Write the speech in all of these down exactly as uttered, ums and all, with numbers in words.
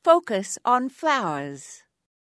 Focus on flowers.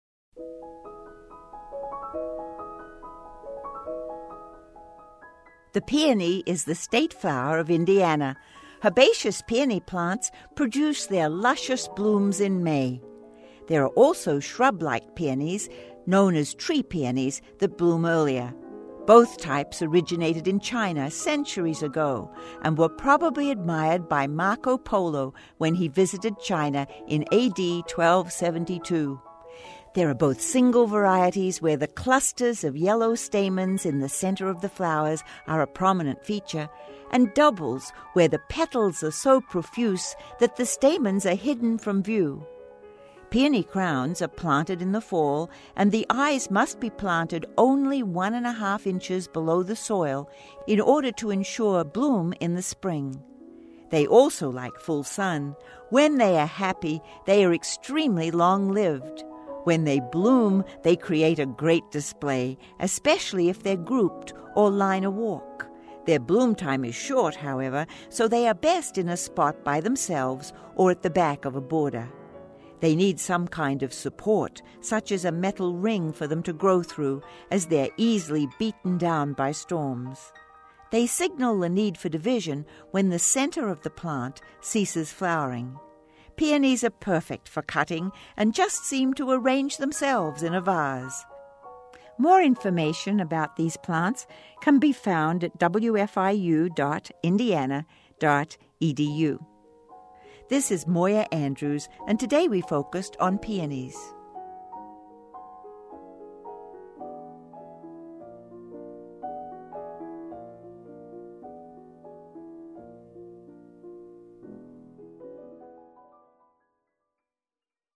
The peony is the state flower of Indiana. Herbaceous peony plants produce their luscious blooms in May. There are also shrub-like peonies, known as tree peonies, that bloom earlier. Both types originated in China centuries ago and were probably admired by Marco Polo when he visited China in A D twelve seventy-two. There are both single varieties where the clusters of yellow stamens in the center of the flowers are a prominent feature, and doubles where the petals are so profuse that the stamens are hidden from view. Peony crowns are planted in the fall, and the eyes must be planted only one and a half inches below the soil in order to ensure bloom in the spring. They also like full sun. When they are happy, they are extremely long-lived. When they bloom, they create a great display, especially if they're grouped or line a walk. Their bloom time is short, however, so they are best in a spot by themselves or at the back of a border. They need some kind of support, such as a metal ring for them to grow through, as they're easily beaten down by storms. They signal the need for division when the center of the plant ceases flowering. Peonies are perfect for cutting and just seem to arrange themselves in a vase. More information about these plants can be found at w f i u dot indiana dot e d u. This is Moya Andrews, and today we focused on peonies.